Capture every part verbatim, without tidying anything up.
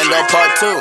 Bando part two.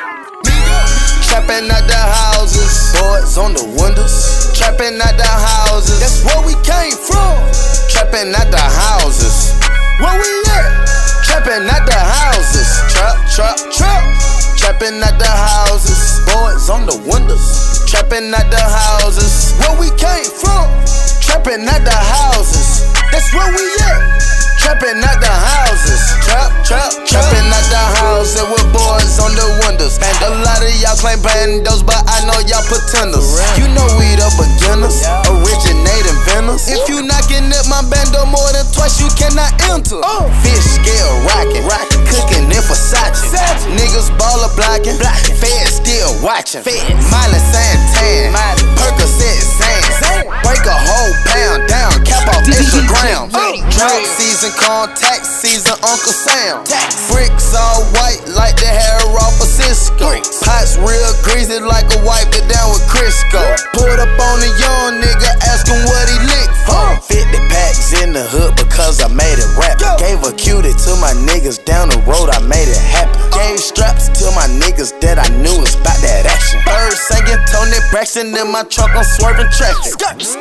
Trapping out the houses, boards on the windows. Trapping out the houses, that's where we came from. Trapping out the houses, where we at? Trapping out the houses, trap, trap, trap. Trapping out the houses, boards on the windows. Trapping out the houses, where we came from. Trapping out the houses, that's where we at. Trapping out the houses, trap, trap, trapping out the houses with boys on the windows. And a lot of y'all claim bandos, but I know y'all pretenders. You know we the beginners, originate inventors. If you knocking at my bando more than twice, you cannot enter. Fish scale rocking, cooking in Versace. Niggas baller blocking, feds still watching. Miley Santan, Percocet Zan. Break a whole pound down, cap off Instagram. Drought season, contact season, Uncle Sam. Bricks all white like the hair off of Cisco. Pots real greasy like a wipe it down with Crisco. Put up on a young nigga, ask him what he lick for. fifty packs in the hood because I made it rap. Gave a cutie to my niggas down the road, I made it happen. Gave straps to my niggas that I knew was about that action. Bird singing Tony Braxton in my truck, I'm swerving traffic.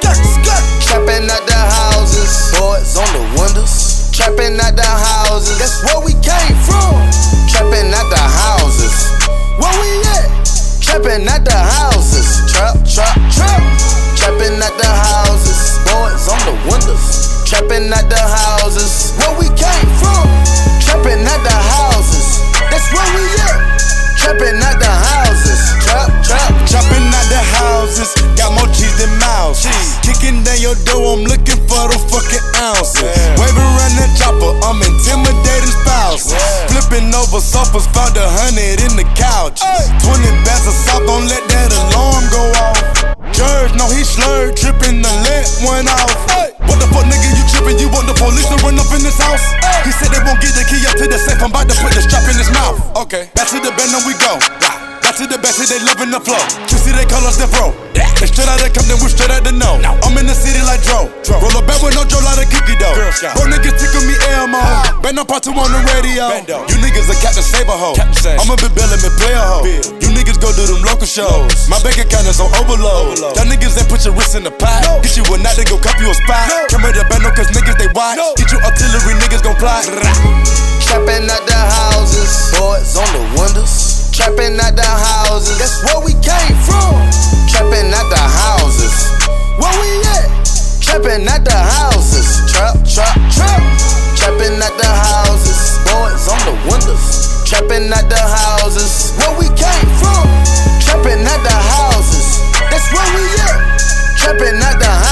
Trapping out the houses, boards on the windows. Trapping out the houses, that's where we came from. Trapping out the houses, where we at? Trapping out the houses, trap, trap, trap. Trapping out the houses, boards on the windows. Trapping out the houses, where we came from. Trapping out the houses, that's where we at. Trapping out the houses, trap, trap. Trapping out the houses, got more cheese than mouse. Kicking down your door, I'm looking for the fucking ounces. Yeah. Waving around that chopper, I'm intimidating spouses. Yeah. Flipping over sofas, found a hundred in the couch. Hey. Twenty bags of salt, don't let that alarm go off. Judge, no he slurred, tripping the let one off. Hey. What the fuck, nigga, you tripping? You want the police to run up in this house? Hey. He said they won't get the key up to the safe, I'm about to put the strap in his mouth. Okay, back to the bed, now we go. Back to the back, see they loving the flow. You see they call us the bro. They straight out of Compton, we straight out the no. I'm in the city like Dro. Roll a bag with no Joe, lot of cookie dough. Bro niggas tickle me Elmo. Band on part two on the radio. You niggas a Captain Save a hoe. I'ma be billin' me play a hoe. You niggas go do them local shows. My bank account is on overload. Y'all niggas ain't put your wrist in the pot. Get you a night, they go cop you a spot. Come with the bando cause niggas they watch. Get you artillery, niggas gon' fly. Trapping out the houses, boards on the windows. Trapping out the houses, that's where we came from. Trapping out the houses, where we at? Trapping out the houses, trap, trap, trap. Trapping out the houses, boards on the windows. Trapping out the houses, where we came from. Trapping out the houses, that's where we at. Trapping out the houses.